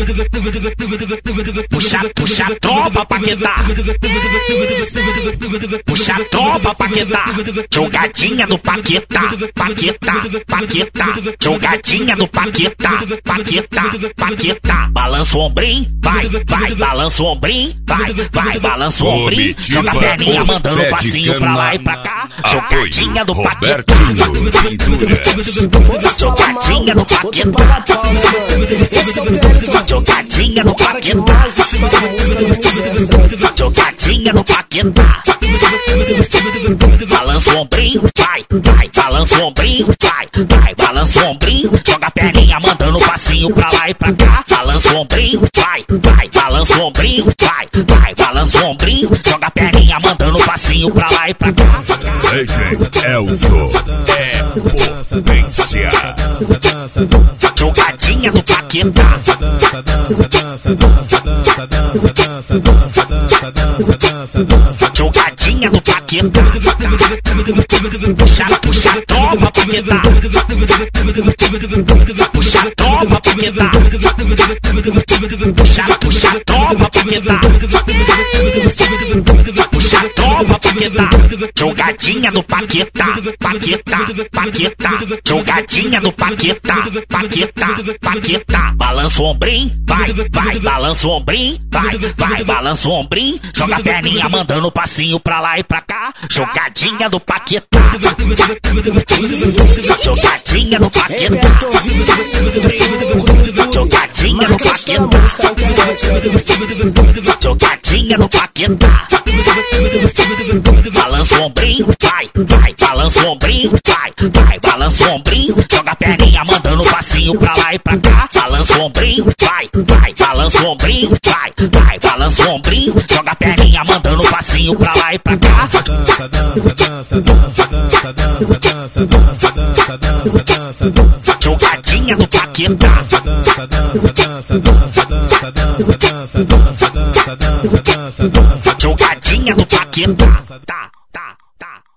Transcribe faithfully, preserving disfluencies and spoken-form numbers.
Puxa, puxa a tropa, Paquetá. Puxa a tropa, Paquetá. Jogadinha do Paquetá, Paquetá, Paquetá. Jogadinha do Paquetá, Paquetá, Paquetá. Balança o ombrinho, vai, vai, balança o ombrinho, vai, vai, balança o ombrinho. Joga a perninha mandando passinho pra lá e pra cá. Jogadinha do Paquetá. Jogadinha do Paquetá. Jogadinha do Paquetá. Jogadinha do Paquetá. Balança o ombrinho, vai, vai, balança o ombrinho, vai, vai, balança o ombrinho. Joga a perninha mandando passinho pra lá e pra cá. Balança o ombrinho, vai, vai, balança o ombrinho, vai, vai, balança o ombrinho. Joga a perninha mandando passinho pra lá e pra cá. D J Elzo é potência. Jogadinha do Paquetá. Jogadinha do Paquetá. Puxa, puxa a tropa, Paquetá. Puxa a tropa, Paquetá. Puxa, puxa a tropa, Paquetá. Puxa a tropa, Paquetá. Jogadinha do Paquetá, Paquetá, Paquetá. Jogadinha do Paquetá, Paquetá, Paquetá. Balança o ombrinho, vai, vai, balança o ombrinho, vai, vai, balança o ombrinho. Joga a perninha mandando passinho pra lá e pra cá. Jogadinha do Paquetá. Jogadinha do Paquetá. Jogadinha do Paquetá. Jogadinha do Paquetá. Balança o ombrinho, vai, vai, balança o ombrinho, vai, vai, balança o ombrinho. Joga a perninha mandando passinho pra lá e pra cá. Balança o ombrinho, vai, vai, balança o ombrinho, vai, vai, balança o ombrinho. Joga a perninha mandando passinho pra lá e pra cá. Dança, dança, dança, dança, dança, dança, dança, dança, dança, dança, dança, dança. Jogadinha do Paquetá. Dança, dança, dança, dança, dança, dança, dança, dança, dança, dança, dança, dança. Jogadinha do Paquetá. Tá, tá, tá.